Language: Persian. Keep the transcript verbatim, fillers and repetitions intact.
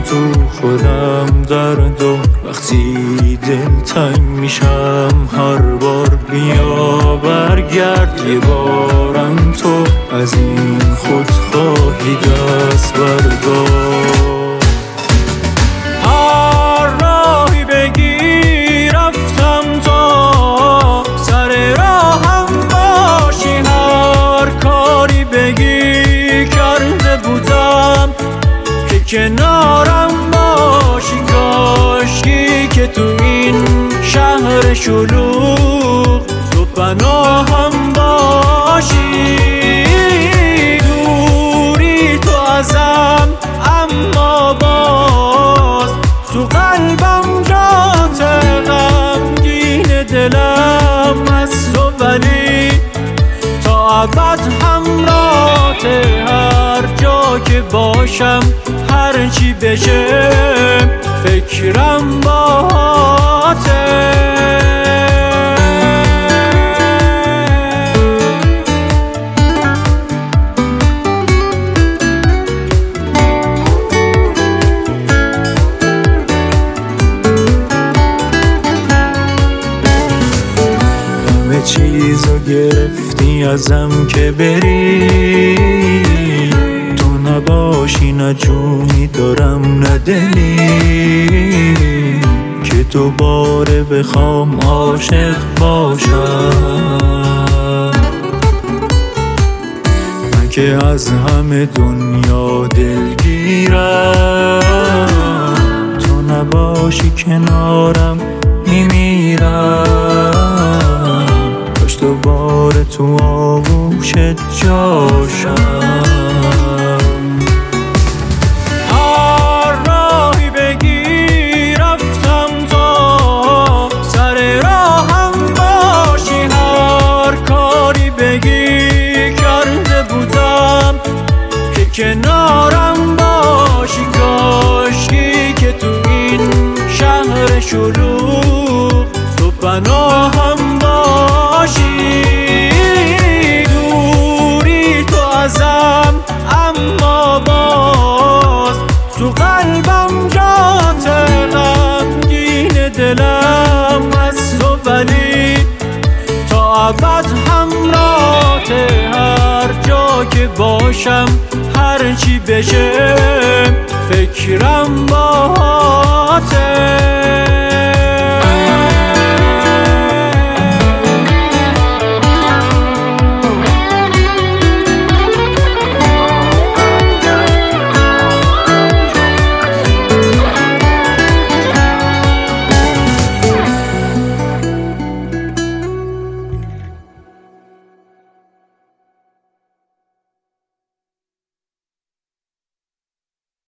تو خودم درد و وقتی دلتنگ میشم هر بار بیا برگرد یه بارم تو از این خودخواهی دست بردار. هر راهی بگی رفتم تا سر راهم باشی، هر کاری بگی کرده بودم که کنارم باشی. کاشکی که تو این شهر شلوغ تو پناهم باشی. دوری تو ازم اما باز تو قلبم جات غمگین دلم از تو، ولی تا ابد همراهت هر جا که باشم هر چی بشه فکرم باهاته. همه چیزو گرفتی ازم که بری، تو نباشی نه جونی دارم نه دلی که دوباره بخوام عاشق باشم. من که از همه دنیا دلگیرم، تو نباشی کنارم میمیرم. کاش دوباره تو آغوشت جاشم. کنارم باشی، کاشکی که تو این شهر شلوغ تو پناهم باشی. دوری تو ازم اما باز تو قلبم جات غمگین دلم از تو، ولی تا ابد همراهت هر جا که باشم هر چی بشه فکرم باهاته.